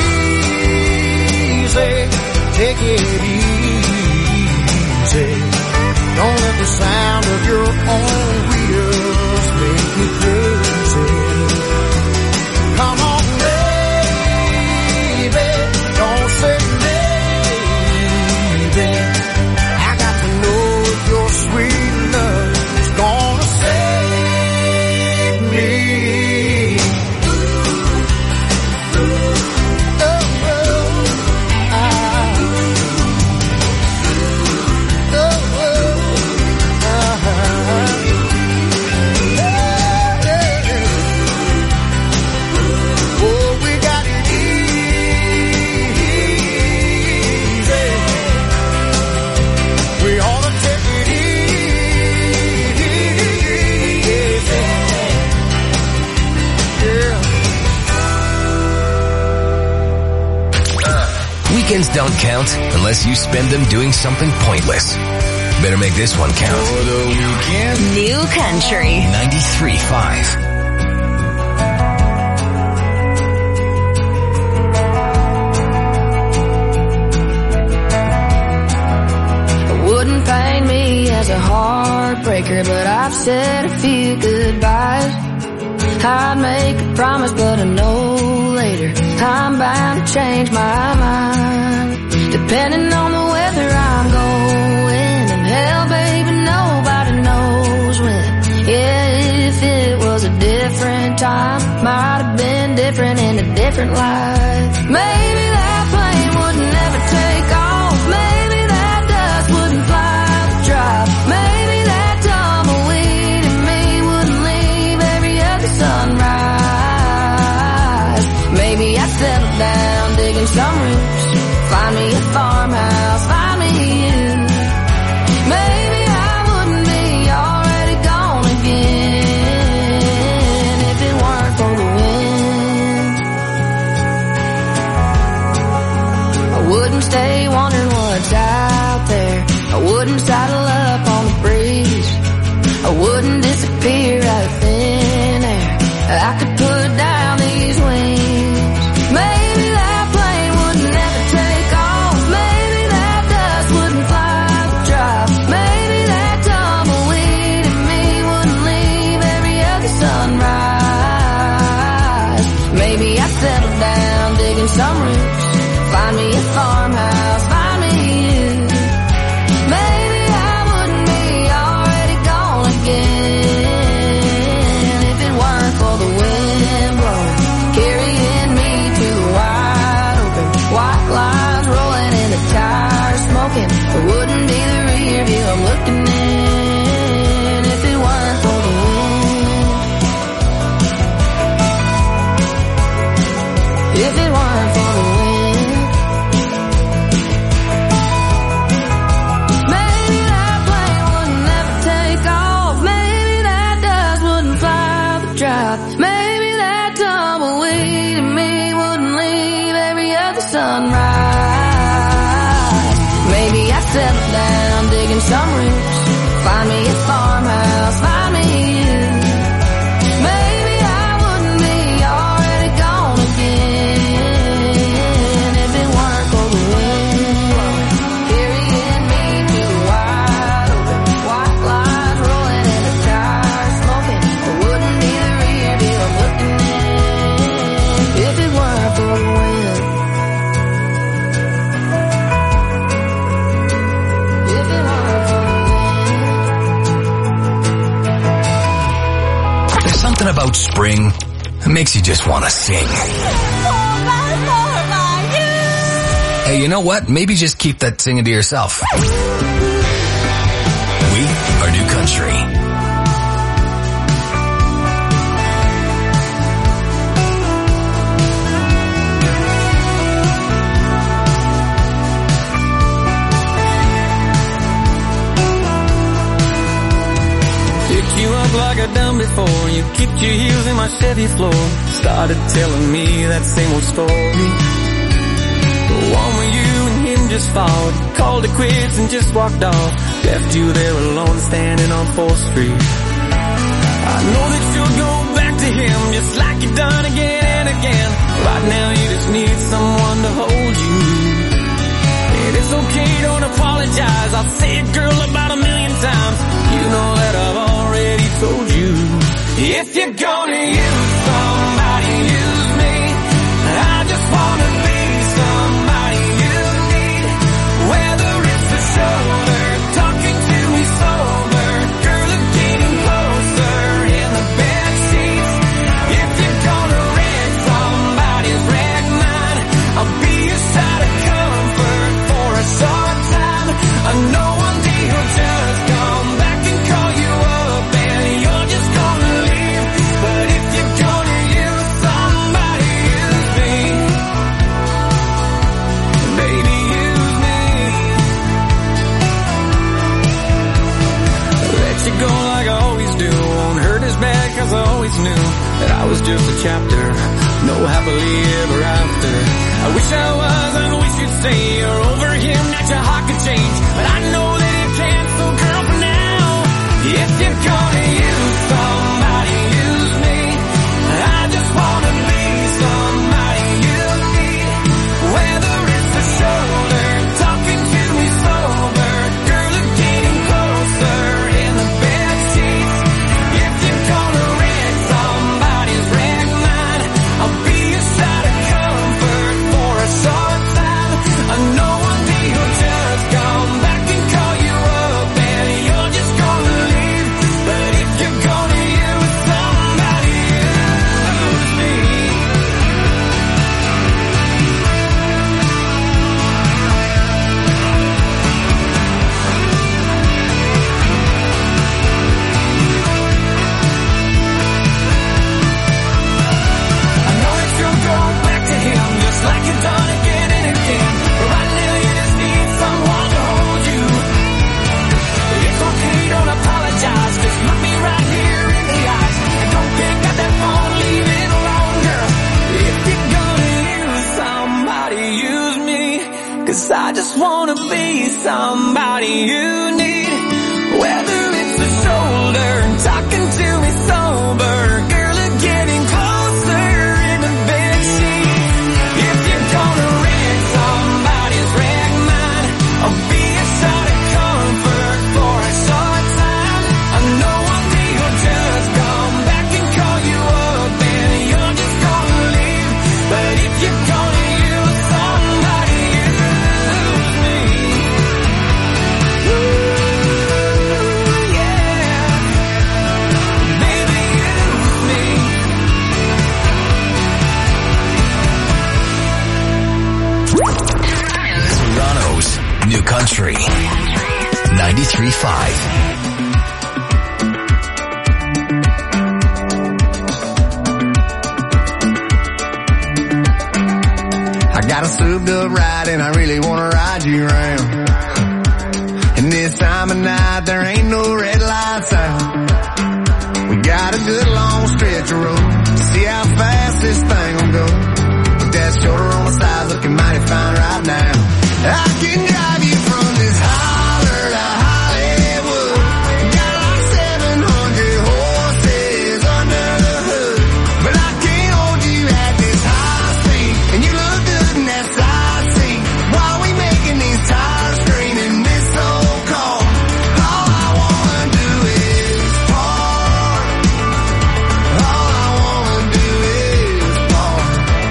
easy, take it easy. Don't let the sound of your own wheels make you crazy. Come on, baby, don't say maybe. I got to know if your sweet love is gonna save me. don't count unless you spend them doing something pointless. Better make this one count. For the weekend. New Country 93.5. Wouldn't paint me as a heartbreaker, but I've said a few goodbyes. I'd make a promise, but I know later I'm bound to change my mind. Depending on the weather I'm going, and hell, baby, nobody knows when. Yeah, if it was a different time, might have been different in a different life. Maybe that plane would never take off. Maybe that dust wouldn't fly the drive. Maybe that tumbleweed in me wouldn't leave every other sunrise. Maybe I'd settle down digging some roots, find me a farmhouse, find me you. Maybe I wouldn't be already gone again if it weren't for the wind. I wouldn't stay wondering what's out there. I wouldn't saddle up on the breeze. I wouldn't disappear out of thin air. I could put down these wings. Maybe that plane would never take off. Maybe that dust wouldn't fly the drive. Maybe that tumbleweed in me wouldn't leave every other sunrise. Maybe I'd settle down digging some roots, find me a farmhouse, find me you. Maybe I wouldn't be already gone again if it weren't for the wind blowing, carrying me to the wide open, white lines rolling in the tires smoking. It wouldn't be the rear view I'm looking in if it weren't for the wind. If it weren't for the wind. Maybe that plane would never take off. Maybe that dust wouldn't fly the drive. Maybe that tumbleweed in me wouldn't leave every other sunrise. Maybe I'd settle down digging some roots, find me a farmhouse, find me you. Maybe I wouldn't be already gone again if it weren't for the wind blowing, carrying me to the wide open, white lines rolling in the tires smoking. It wouldn't be the rear view I'm looking in if it weren't for the wind. If it weren't for the wind. There's something about spring that makes you just want to sing. Hey, you know what? Maybe just keep that singing to yourself. We are New Country. Picked you up like I done before. You kicked your heels in my Chevy floor. Started telling me that same old story. The one where you and him just fought, called it quits and just walked off. Left you there alone standing on 4th Street. I know that you'll go back to him just like you've done again and again. Right now you just need someone to hold you. And it's okay, don't apologize. I'll say it, girl, about 1,000,000 times. You know that I've already told you. If you're gonna use somebody, use me. I just wanna be somebody you need. Whether it's the shoulder, talking to me sober, girl, I'm getting closer in the bed sheets. If you're gonna rent somebody's wreck mine, I'll be a side of comfort for a short time. I know one day he'll just come back and call you up and you're just gonna leave. But if you're gonna use somebody, use me. Baby, use me. Let you go like I always do. Won't hurt as bad cause I always knew that I was just a chapter no happily ever after. I wish I was, I wish you'd say you're over him, that your heart could change, but I know that it can't, so girl, for now, if you're gonna use somebody, use me. I just wanna be somebody you need, whether it's the shoulder, talking to me sober, girl, or getting closer in the bed sheets. If you're gonna wreck somebody's wreck mine, I'll be a shot of comfort for a short time. I know one day you'll just come back and call you up, and you're just gonna leave. But if you're gonna use somebody, use me. I know that you'll go back to him just like you've done again and again, but right now you just need someone to hold you. It's okay, don't apologize, just look me right here in the eyes, and don't pick up that phone, leave it alone, girl. If you're gonna use somebody, use me, 'cause I just wanna be somebody you need, whether it's the shoulder, talking to me sober, girl, or getting closer in the bed sheets. If you're gonna wreck somebody's wreck mine, I'll be a shot of comfort for a short time. I know one day you'll just come back and call you up, and you're just gonna leave. But if you're gonna use somebody, use me. Ooh, yeah. Baby, use me. Toronto's New Country 93.5. I got a souped up ride and I really wanna ride you around. And this time of night there ain't no red lights out. We got a good long stretch of road to see how fast this thing will go. But that shoulder on the side looking mighty fine right now. I can drive you from this holler to Hollywood. Got like 700 horses under the hood. But I can't hold you at this high speed, and you look good in that side seat. While we making these tires scream in this old car, all I wanna do is park. All I wanna do is park.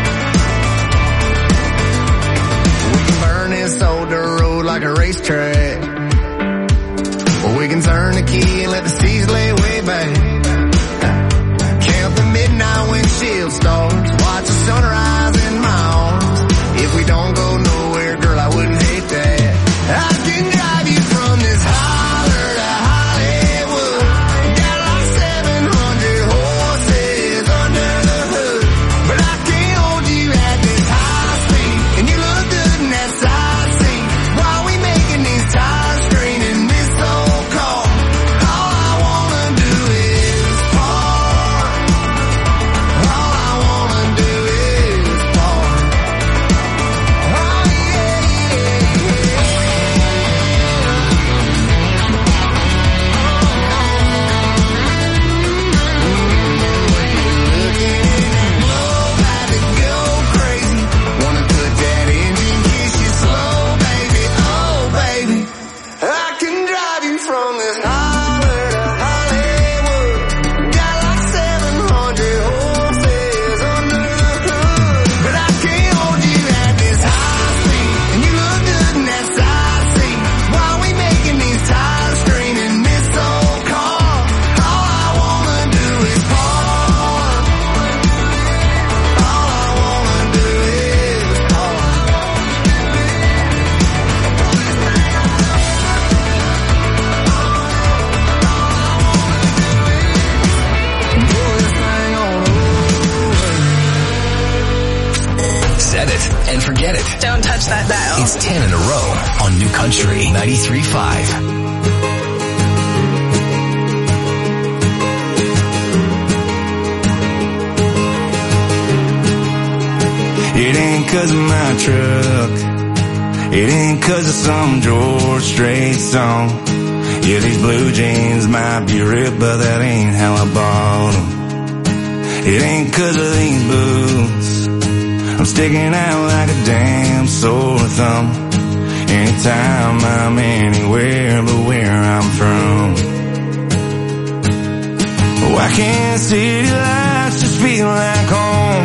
We can burn this old dirt road like a racetrack, or we can turn the key and let the seas lay way back. Count the midnight windshield stars, watch the sunrise in my arms. If we don't go nowhere, girl, I wouldn't hate that. I can drive you from this holler to Hollywood. Got like 700 horses under the hood. But I can't hold you at this high speed, and you look good in that side seat. While we making these tires scream in this old car, all I wanna do is park. All I wanna do is park. Oh yeah, about to go crazy. Wanna put that engine, kiss you slow, baby. Oh, baby. I can drive you from this holler to Hollywood. Got like 700 horses under the hood. But I can't hold you at this high speed, and you look good in that side seat. While we making these tires scream in this old car, all I wanna do is park. All I wanna do is park. Pull this thing on over. Set it and forget it. Don't touch that dial. It's 10 in a row on New Country 93.5. cause of my truck. It ain't cause of some George Strait song. Yeah, these blue jeans might be ripped, but that ain't how I bought them. It ain't cause of these boots. I'm sticking out like a damn sore thumb. Anytime I'm anywhere but where I'm from. Why can't city lights just feel like home?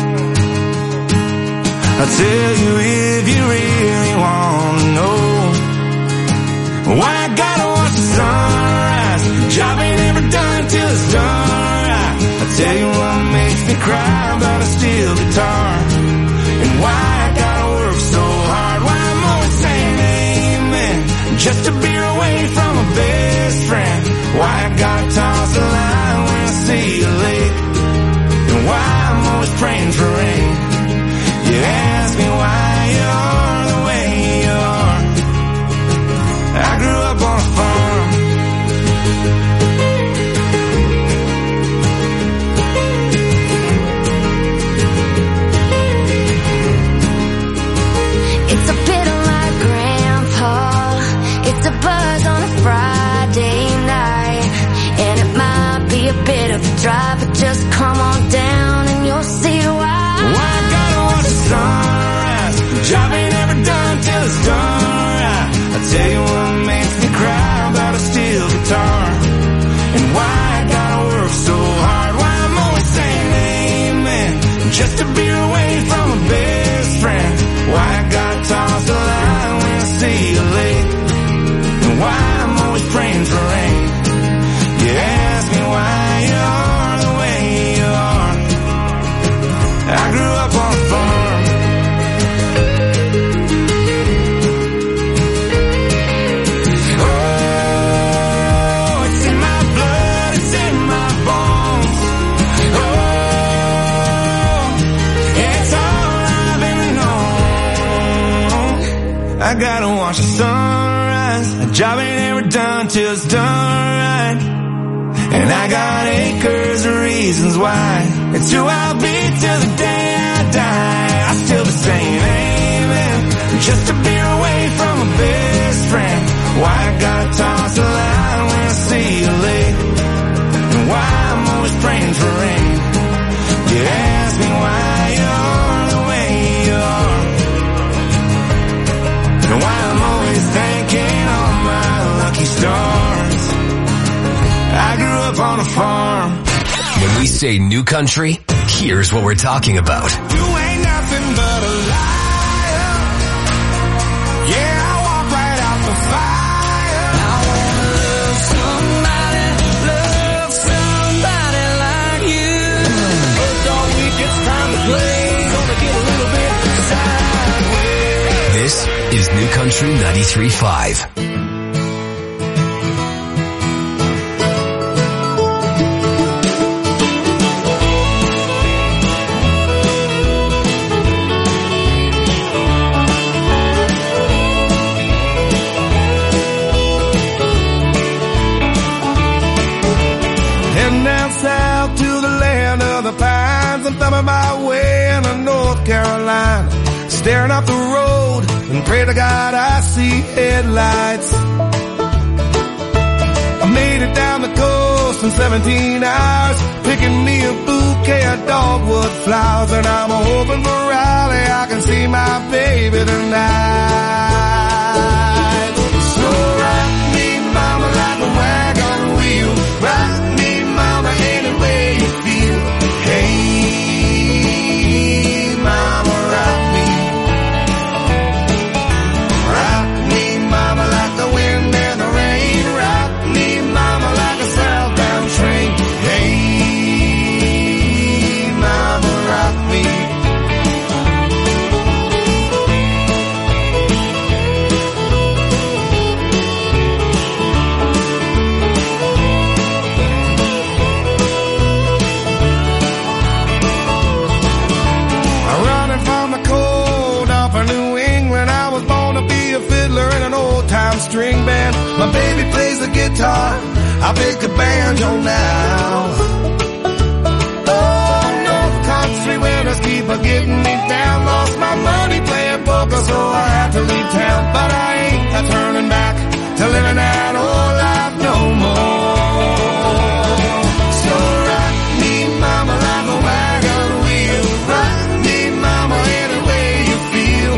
I'll tell you if you really want to know. Why I gotta watch the sunrise? Job ain't ever done till it's done right. I'll tell you what makes me cry about a steel guitar. And why I gotta work so hard. Why I'm always saying amen just to be away from a best friend. Why I gotta toss the line when I see you late. And why I'm always praying for rain. You ask me why you are the way you are. I grew up on a farm. It's a bit of my grandpa. It's a buzz on a Friday night. And it might be a bit of a drive, but just come on down and you'll see why. Why I gotta watch the sunrise. Job ain't ever done till it's done right. I'll tell you what makes me cry about a steel guitar. And why I gotta work so hard. Why I'm always saying amen just to be away from a best friend. Why I gotta toss the line when I see you late. And why I'm always praying for rain. You ask me why you are the way you are. I grew up on a farm. Oh, it's in my blood, it's in my bones. Oh, it's all I've ever known. I gotta watch the sunrise. A job ain't ever done till it's done right. And I got acres of reasons why. It's who I'll be till the day I die. I'll still be saying amen just to be away from a best friend. Why I gotta toss the line when I see you late. And why I'm always praying for rain. You ask me why you're the way you are. And why I'm always thanking all my lucky stars. I grew up on a farm. When we say new country, here's what we're talking about. You ain't nothing but a liar. Yeah, I walk right out the fire. I wanna love somebody like you. But all week it's time to play. Gonna get a little bit sideways. This is New Country 93.5. I'm thumbing my way into North Carolina, staring up the road and pray to God I see headlights. I made it down the coast in 17 hours, picking me a bouquet of dogwood flowers, and I'm hoping for Raleigh I can see my baby tonight. So rock me, mama, like a wagon wheel. Rock me, mama, any way you feel. Hey, mama, rock me. Rock me, mama, like the wind and the rain. Rock me, mama, like a southbound train. Hey, mama, rock me. String band, my baby plays the guitar, I pick the banjo now. Oh, North Country winners keep a getting me down, lost my leave town, but I ain't turning back to living that old life no more. So rock me, mama, like a wagon wheel. Rock me, mama, any way you feel.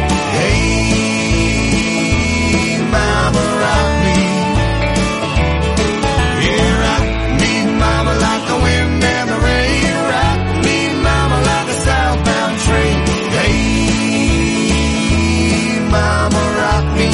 Hey, mama, rock me. Yeah, rock me, mama, like the wind and the rain. Rock me, mama, like a southbound train. Hey, mama, rock me.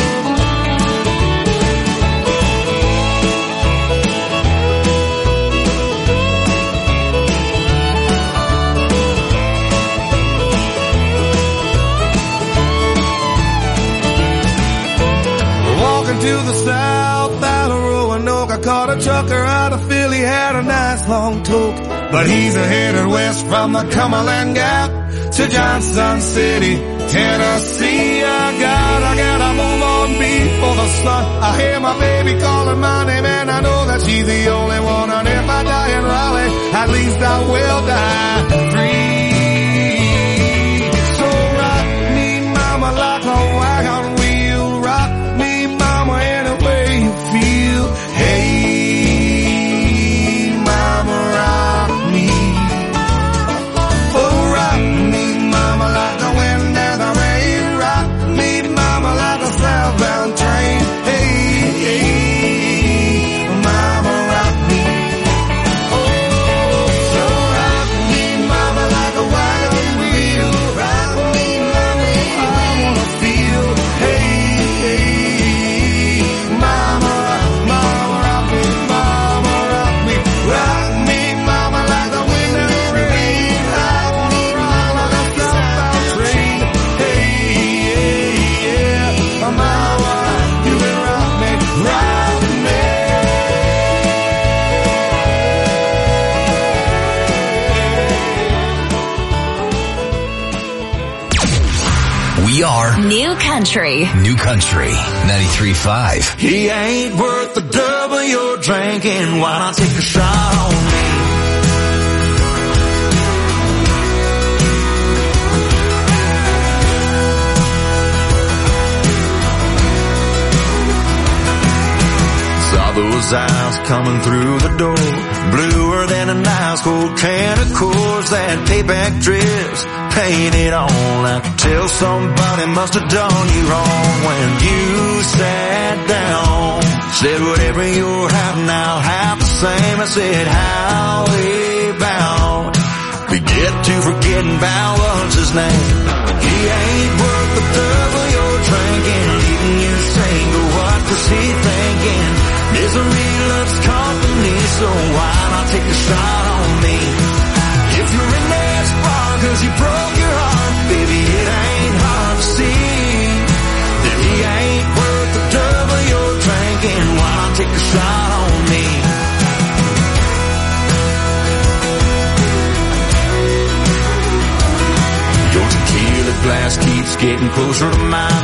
Walking to the south out of Roanoke, I caught a trucker out of Philly, had a nice long toke. But he's headed west from the Cumberland Gap to Johnson City, Tennessee. I gotta move on before the sun. I hear my baby calling my name and I know that she's the only one. And if I die in Raleigh, at least I will die free. So rock me, mama, like a wagon wheel. Rock me, mama, any way you feel. Hey, mama, rock me. Oh, rock me, mama, like the wind and the rain. Rock me, mama, like a southbound train. Hey, mama, rock me. Oh, so rock me, mama, like a wagon wheel. Rock me, mama, if I wanna feel. Hey, mama, rock me, mama, rock me. Rock me, mama, like the wind and the rain. Rock me, mama, like a southbound train. Hey, yeah, mama, you can rock me, rock me. We are New Country. New Country 93.5. He ain't worth the double you're drinking. Why not take a shot on me? Saw those eyes coming through the door, bluer than an ice cold can of Coors. That payback dress painted on. I could tell somebody must have done you wrong when you sat down. Said whatever you're having, I'll have the same. I said how we bound. We get to forgetting about what's his name. He ain't worth the double you're drinking, leaving you single. What was he thinking? Misery loves company, so why not take a shot on me? If you're in that spot 'cause you broke your heart, baby, it ain't hard to see that he ain't worth the double you're drinking. Why not take a shot on me? Your tequila glass keeps getting closer to mine.